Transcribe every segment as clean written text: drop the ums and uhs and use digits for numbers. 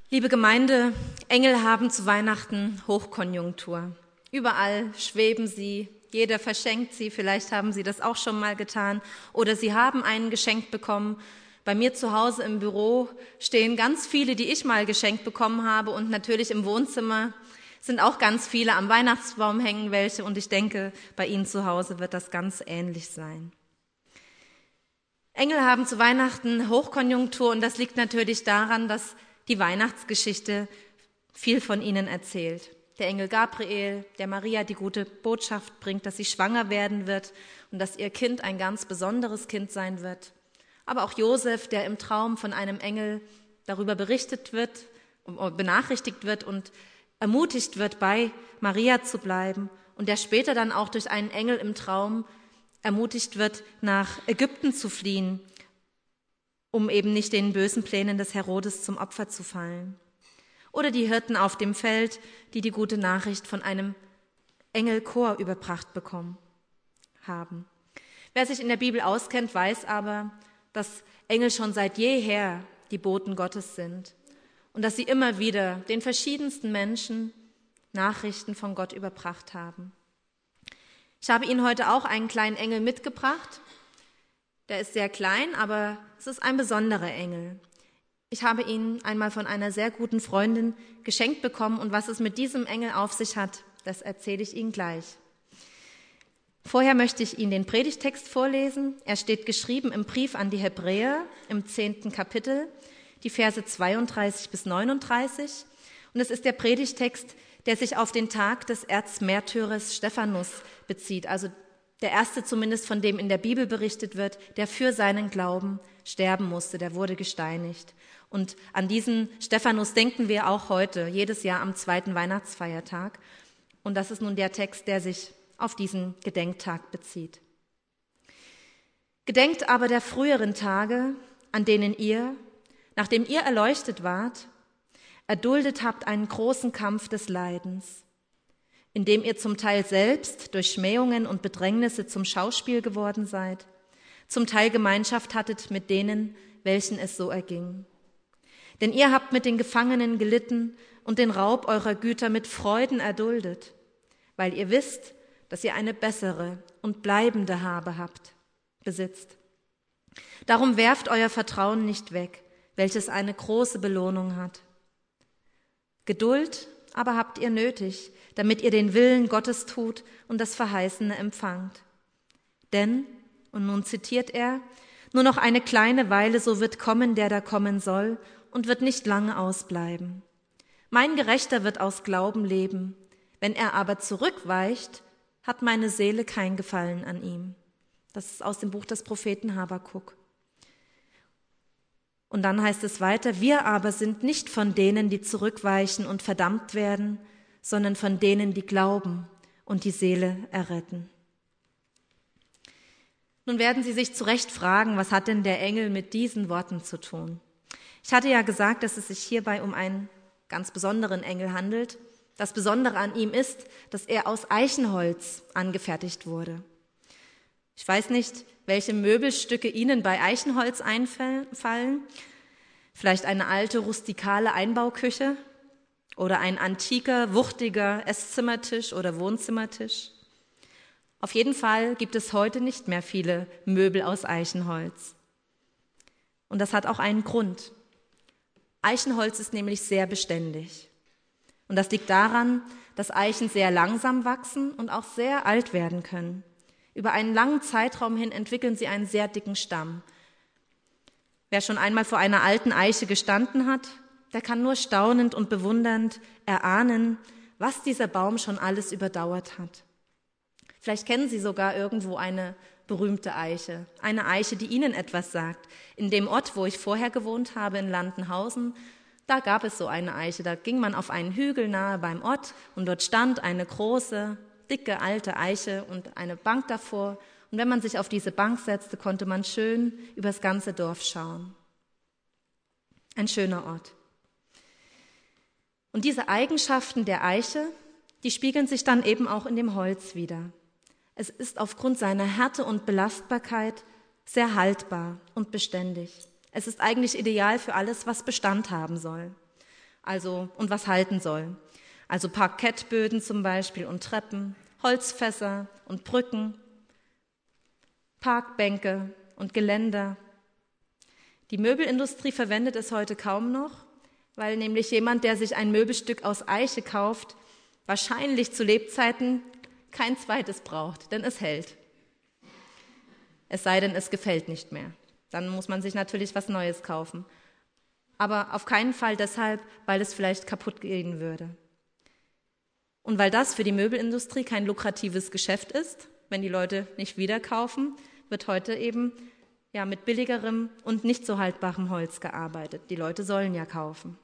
Liebe Gemeinde, Engel haben zu Weihnachten Hochkonjunktur. Überall schweben sie, jeder verschenkt sie, vielleicht haben sie das auch schon mal getan oder sie haben einen geschenkt bekommen. Bei mir zu Hause im Büro stehen ganz viele, die ich mal geschenkt bekommen habe, und natürlich im Wohnzimmer sind auch ganz viele, am Weihnachtsbaum hängen welche, und ich denke, bei Ihnen zu Hause wird das ganz ähnlich sein. Engel haben zu Weihnachten Hochkonjunktur, und das liegt natürlich daran, dass die Weihnachtsgeschichte viel von ihnen erzählt. Der Engel Gabriel, der Maria die gute Botschaft bringt, dass sie schwanger werden wird und dass ihr Kind ein ganz besonderes Kind sein wird. Aber auch Josef, der im Traum von einem Engel darüber benachrichtigt wird und ermutigt wird, bei Maria zu bleiben, und der später dann auch durch einen Engel im Traum ermutigt wird, nach Ägypten zu fliehen, um eben nicht den bösen Plänen des Herodes zum Opfer zu fallen. Oder die Hirten auf dem Feld, die die gute Nachricht von einem Engelchor überbracht bekommen haben. Wer sich in der Bibel auskennt, weiß aber, dass Engel schon seit jeher die Boten Gottes sind und dass sie immer wieder den verschiedensten Menschen Nachrichten von Gott überbracht haben. Ich habe Ihnen heute auch einen kleinen Engel mitgebracht. Der ist sehr klein, aber es ist ein besonderer Engel. Ich habe ihn einmal von einer sehr guten Freundin geschenkt bekommen, und was es mit diesem Engel auf sich hat, das erzähle ich Ihnen gleich. Vorher möchte ich Ihnen den Predigtext vorlesen. Er steht geschrieben im Brief an die Hebräer im 10. Kapitel, die Verse 32 bis 39. Und es ist der Predigtext, der sich auf den Tag des Erzmärtyrers Stephanus bezieht, also der erste zumindest, von dem in der Bibel berichtet wird, der für seinen Glauben sterben musste, der wurde gesteinigt. Und an diesen Stephanus denken wir auch heute, jedes Jahr am 2. Weihnachtsfeiertag. Und das ist nun der Text, der sich auf diesen Gedenktag bezieht. Gedenkt aber der früheren Tage, an denen ihr, nachdem ihr erleuchtet wart, erduldet habt einen großen Kampf des Leidens, indem ihr zum Teil selbst durch Schmähungen und Bedrängnisse zum Schauspiel geworden seid, zum Teil Gemeinschaft hattet mit denen, welchen es so erging. Denn ihr habt mit den Gefangenen gelitten und den Raub eurer Güter mit Freuden erduldet, weil ihr wisst, dass ihr eine bessere und bleibende Habe besitzt. Darum werft euer Vertrauen nicht weg, welches eine große Belohnung hat. Geduld aber habt ihr nötig, damit ihr den Willen Gottes tut und das Verheißene empfangt. Denn, und nun zitiert er, nur noch eine kleine Weile, so wird kommen, der da kommen soll, und wird nicht lange ausbleiben. Mein Gerechter wird aus Glauben leben. Wenn er aber zurückweicht, hat meine Seele kein Gefallen an ihm. Das ist aus dem Buch des Propheten Habakuk. Und dann heißt es weiter, wir aber sind nicht von denen, die zurückweichen und verdammt werden, sondern von denen, die glauben und die Seele erretten. Nun werden Sie sich zu Recht fragen, was hat denn der Engel mit diesen Worten zu tun? Ich hatte ja gesagt, dass es sich hierbei um einen ganz besonderen Engel handelt. Das Besondere an ihm ist, dass er aus Eichenholz angefertigt wurde. Ich weiß nicht, welche Möbelstücke Ihnen bei Eichenholz einfallen. Vielleicht eine alte, rustikale Einbauküche oder ein antiker, wuchtiger Esszimmertisch oder Wohnzimmertisch. Auf jeden Fall gibt es heute nicht mehr viele Möbel aus Eichenholz. Und das hat auch einen Grund. Eichenholz ist nämlich sehr beständig. Und das liegt daran, dass Eichen sehr langsam wachsen und auch sehr alt werden können. Über einen langen Zeitraum hin entwickeln sie einen sehr dicken Stamm. Wer schon einmal vor einer alten Eiche gestanden hat, der kann nur staunend und bewundernd erahnen, was dieser Baum schon alles überdauert hat. Vielleicht kennen Sie sogar irgendwo eine berühmte Eiche, eine Eiche, die Ihnen etwas sagt. In dem Ort, wo ich vorher gewohnt habe, in Landenhausen, da gab es so eine Eiche. Da ging man auf einen Hügel nahe beim Ort und dort stand eine große, dicke, alte Eiche und eine Bank davor. Und wenn man sich auf diese Bank setzte, konnte man schön übers ganze Dorf schauen. Ein schöner Ort. Und diese Eigenschaften der Eiche, die spiegeln sich dann eben auch in dem Holz wider. Es ist aufgrund seiner Härte und Belastbarkeit sehr haltbar und beständig. Es ist eigentlich ideal für alles, was Bestand haben soll. und was halten soll. Also Parkettböden zum Beispiel und Treppen, Holzfässer und Brücken, Parkbänke und Geländer. Die Möbelindustrie verwendet es heute kaum noch, weil nämlich jemand, der sich ein Möbelstück aus Eiche kauft, wahrscheinlich zu Lebzeiten kein zweites braucht, denn es hält. Es sei denn, es gefällt nicht mehr. Dann muss man sich natürlich was Neues kaufen. Aber auf keinen Fall deshalb, weil es vielleicht kaputt gehen würde. Und weil das für die Möbelindustrie kein lukratives Geschäft ist, wenn die Leute nicht wieder kaufen, wird heute eben mit billigerem und nicht so haltbarem Holz gearbeitet. Die Leute sollen ja kaufen.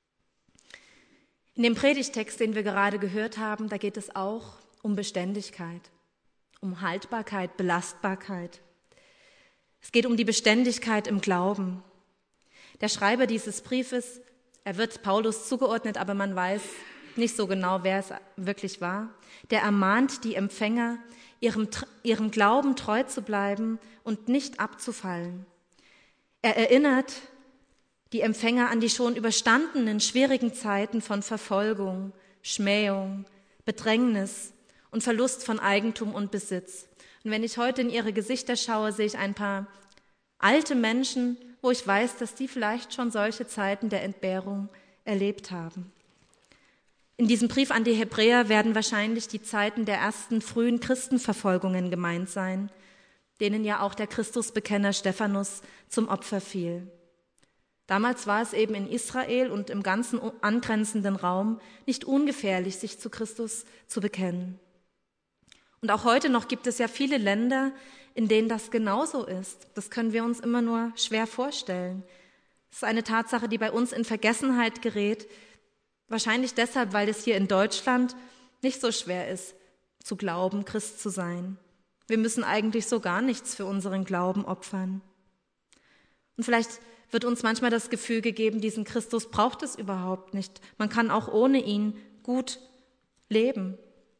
In dem Predigtext, den wir gerade gehört haben, da geht es auch um Beständigkeit, um Haltbarkeit, Belastbarkeit. Es geht um die Beständigkeit im Glauben. Der Schreiber dieses Briefes, er wird Paulus zugeordnet, aber man weiß nicht so genau, wer es wirklich war. Der ermahnt die Empfänger, ihrem Glauben treu zu bleiben und nicht abzufallen. Er erinnert die Empfänger an die schon überstandenen schwierigen Zeiten von Verfolgung, Schmähung, Bedrängnis und Verlust von Eigentum und Besitz. Und wenn ich heute in ihre Gesichter schaue, sehe ich ein paar alte Menschen, wo ich weiß, dass die vielleicht schon solche Zeiten der Entbehrung erlebt haben. In diesem Brief an die Hebräer werden wahrscheinlich die Zeiten der ersten frühen Christenverfolgungen gemeint sein, denen ja auch der Christusbekenner Stephanus zum Opfer fiel. Damals war es eben in Israel und im ganzen angrenzenden Raum nicht ungefährlich, sich zu Christus zu bekennen. Und auch heute noch gibt es ja viele Länder, in denen das genauso ist. Das können wir uns immer nur schwer vorstellen. Das ist eine Tatsache, die bei uns in Vergessenheit gerät, wahrscheinlich deshalb, weil es hier in Deutschland nicht so schwer ist, zu glauben, Christ zu sein. Wir müssen eigentlich so gar nichts für unseren Glauben opfern. Und vielleicht wird uns manchmal das Gefühl gegeben, diesen Christus braucht es überhaupt nicht. Man kann auch ohne ihn gut leben.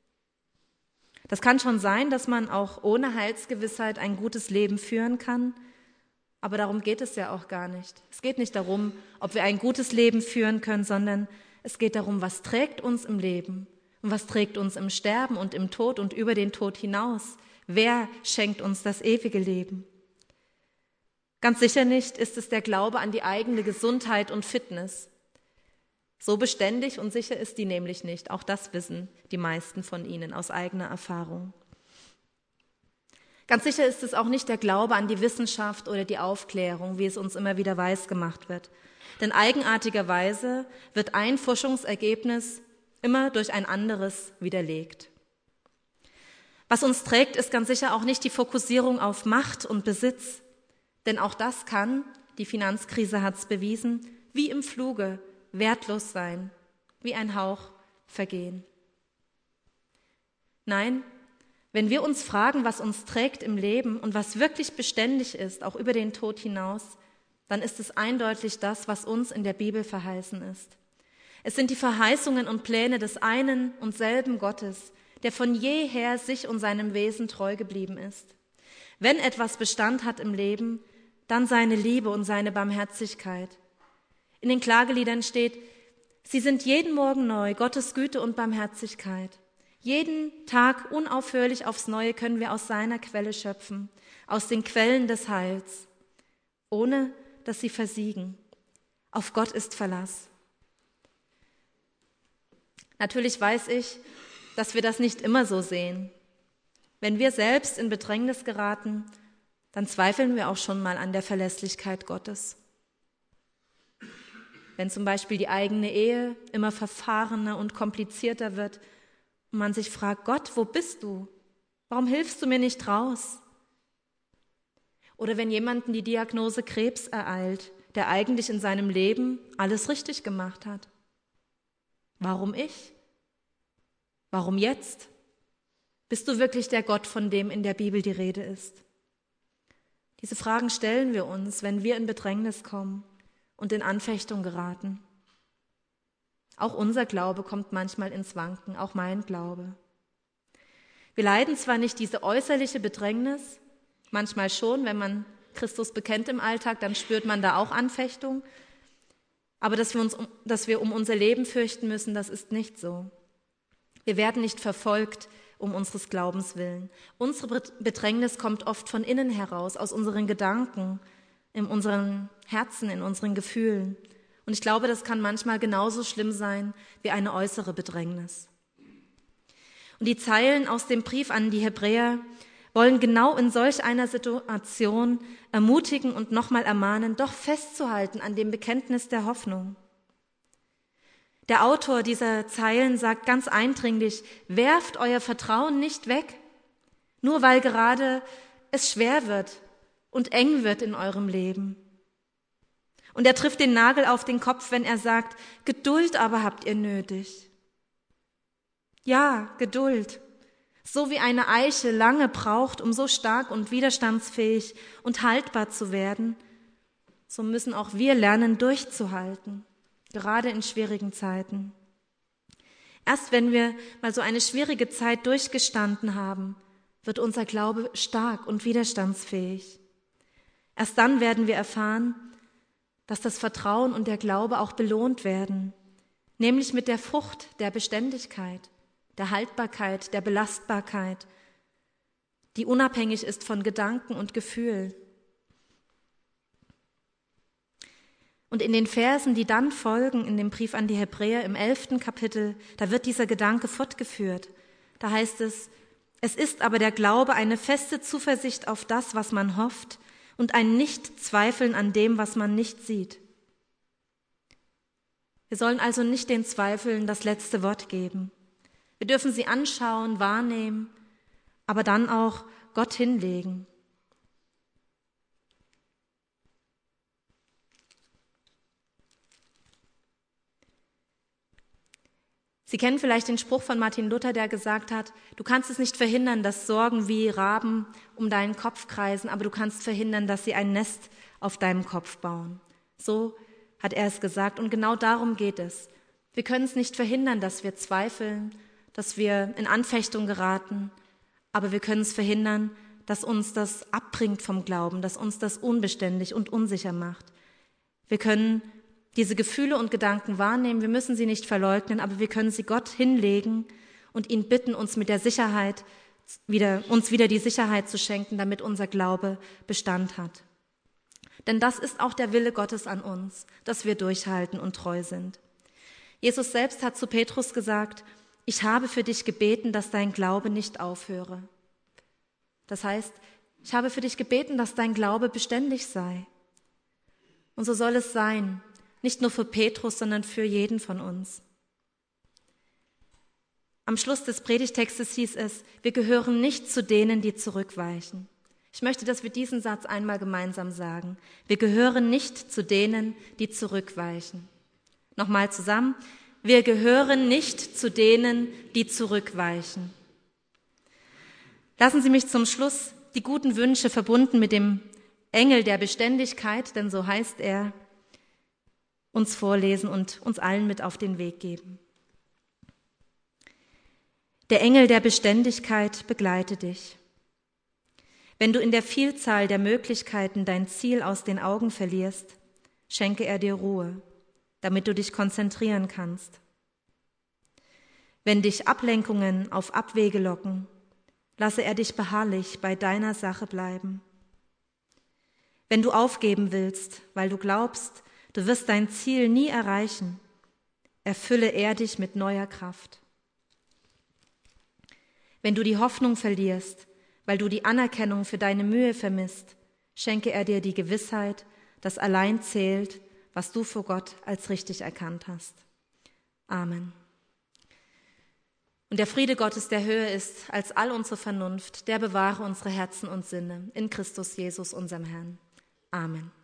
Das kann schon sein, dass man auch ohne Heilsgewissheit ein gutes Leben führen kann, aber darum geht es ja auch gar nicht. Es geht nicht darum, ob wir ein gutes Leben führen können, sondern es geht darum, was trägt uns im Leben und was trägt uns im Sterben und im Tod und über den Tod hinaus. Wer schenkt uns das ewige Leben? Ganz sicher nicht ist es der Glaube an die eigene Gesundheit und Fitness. So beständig und sicher ist die nämlich nicht. Auch das wissen die meisten von Ihnen aus eigener Erfahrung. Ganz sicher ist es auch nicht der Glaube an die Wissenschaft oder die Aufklärung, wie es uns immer wieder weisgemacht wird. Denn eigenartigerweise wird ein Forschungsergebnis immer durch ein anderes widerlegt. Was uns trägt, ist ganz sicher auch nicht die Fokussierung auf Macht und Besitz. Denn auch das kann, die Finanzkrise hat es bewiesen, wie im Fluge wertlos sein, wie ein Hauch vergehen. Nein, wenn wir uns fragen, was uns trägt im Leben und was wirklich beständig ist, auch über den Tod hinaus, dann ist es eindeutig das, was uns in der Bibel verheißen ist. Es sind die Verheißungen und Pläne des einen und selben Gottes, der von jeher sich und seinem Wesen treu geblieben ist. Wenn etwas Bestand hat im Leben, dann seine Liebe und seine Barmherzigkeit. In den Klageliedern steht, sie sind jeden Morgen neu, Gottes Güte und Barmherzigkeit. Jeden Tag unaufhörlich aufs Neue können wir aus seiner Quelle schöpfen, aus den Quellen des Heils, ohne dass sie versiegen. Auf Gott ist Verlass. Natürlich weiß ich, dass wir das nicht immer so sehen. Wenn wir selbst in Bedrängnis geraten, dann zweifeln wir auch schon mal an der Verlässlichkeit Gottes. Wenn zum Beispiel die eigene Ehe immer verfahrener und komplizierter wird und man sich fragt, Gott, wo bist du? Warum hilfst du mir nicht raus? Oder wenn jemanden die Diagnose Krebs ereilt, der eigentlich in seinem Leben alles richtig gemacht hat. Warum ich? Warum jetzt? Bist du wirklich der Gott, von dem in der Bibel die Rede ist? Diese Fragen stellen wir uns, wenn wir in Bedrängnis kommen und in Anfechtung geraten. Auch unser Glaube kommt manchmal ins Wanken, auch mein Glaube. Wir leiden zwar nicht diese äußerliche Bedrängnis, manchmal schon, wenn man Christus bekennt im Alltag, dann spürt man da auch Anfechtung, Aber dass wir um unser Leben fürchten müssen, das ist nicht so. Wir werden nicht verfolgt um unseres Glaubens willen. Unsere Bedrängnis kommt oft von innen heraus, aus unseren Gedanken, in unseren Herzen, in unseren Gefühlen. Und ich glaube, das kann manchmal genauso schlimm sein wie eine äußere Bedrängnis. Und die Zeilen aus dem Brief an die Hebräer wollen genau in solch einer Situation ermutigen und nochmal ermahnen, doch festzuhalten an dem Bekenntnis der Hoffnung. Der Autor dieser Zeilen sagt ganz eindringlich, werft euer Vertrauen nicht weg, nur weil gerade es schwer wird und eng wird in eurem Leben. Und er trifft den Nagel auf den Kopf, wenn er sagt, Geduld aber habt ihr nötig. Ja, Geduld. So wie eine Eiche lange braucht, um so stark und widerstandsfähig und haltbar zu werden, so müssen auch wir lernen, durchzuhalten, gerade in schwierigen Zeiten. Erst wenn wir mal so eine schwierige Zeit durchgestanden haben, wird unser Glaube stark und widerstandsfähig. Erst dann werden wir erfahren, dass das Vertrauen und der Glaube auch belohnt werden, nämlich mit der Frucht der Beständigkeit, der Haltbarkeit, der Belastbarkeit, die unabhängig ist von Gedanken und Gefühl. Und in den Versen, die dann folgen, in dem Brief an die Hebräer im 11. Kapitel, da wird dieser Gedanke fortgeführt. Da heißt es ist aber der Glaube eine feste Zuversicht auf das, was man hofft, und ein Nicht-Zweifeln an dem, was man nicht sieht. Wir sollen also nicht den Zweifeln das letzte Wort geben. Wir dürfen sie anschauen, wahrnehmen, aber dann auch Gott hinlegen. Sie kennen vielleicht den Spruch von Martin Luther, der gesagt hat, du kannst es nicht verhindern, dass Sorgen wie Raben um deinen Kopf kreisen, aber du kannst verhindern, dass sie ein Nest auf deinem Kopf bauen. So hat er es gesagt und genau darum geht es. Wir können es nicht verhindern, dass wir zweifeln, dass wir in Anfechtung geraten, aber wir können es verhindern, dass uns das abbringt vom Glauben, dass uns das unbeständig und unsicher macht. Wir können diese Gefühle und Gedanken wahrnehmen, wir müssen sie nicht verleugnen, aber wir können sie Gott hinlegen und ihn bitten, uns wieder die Sicherheit zu schenken, damit unser Glaube Bestand hat. Denn das ist auch der Wille Gottes an uns, dass wir durchhalten und treu sind. Jesus selbst hat zu Petrus gesagt, ich habe für dich gebeten, dass dein Glaube nicht aufhöre. Das heißt, ich habe für dich gebeten, dass dein Glaube beständig sei. Und so soll es sein, nicht nur für Petrus, sondern für jeden von uns. Am Schluss des Predigtextes hieß es, wir gehören nicht zu denen, die zurückweichen. Ich möchte, dass wir diesen Satz einmal gemeinsam sagen. Wir gehören nicht zu denen, die zurückweichen. Nochmal zusammen. Wir gehören nicht zu denen, die zurückweichen. Lassen Sie mich zum Schluss die guten Wünsche verbunden mit dem Engel der Beständigkeit, denn so heißt er, uns vorlesen und uns allen mit auf den Weg geben. Der Engel der Beständigkeit begleite dich. Wenn du in der Vielzahl der Möglichkeiten dein Ziel aus den Augen verlierst, schenke er dir Ruhe, damit du dich konzentrieren kannst. Wenn dich Ablenkungen auf Abwege locken, lasse er dich beharrlich bei deiner Sache bleiben. Wenn du aufgeben willst, weil du glaubst, du wirst dein Ziel nie erreichen, erfülle er dich mit neuer Kraft. Wenn du die Hoffnung verlierst, weil du die Anerkennung für deine Mühe vermisst, schenke er dir die Gewissheit, dass allein zählt, was du vor Gott als richtig erkannt hast. Amen. Und der Friede Gottes, der höher ist als all unsere Vernunft, der bewahre unsere Herzen und Sinne in Christus Jesus, unserem Herrn. Amen.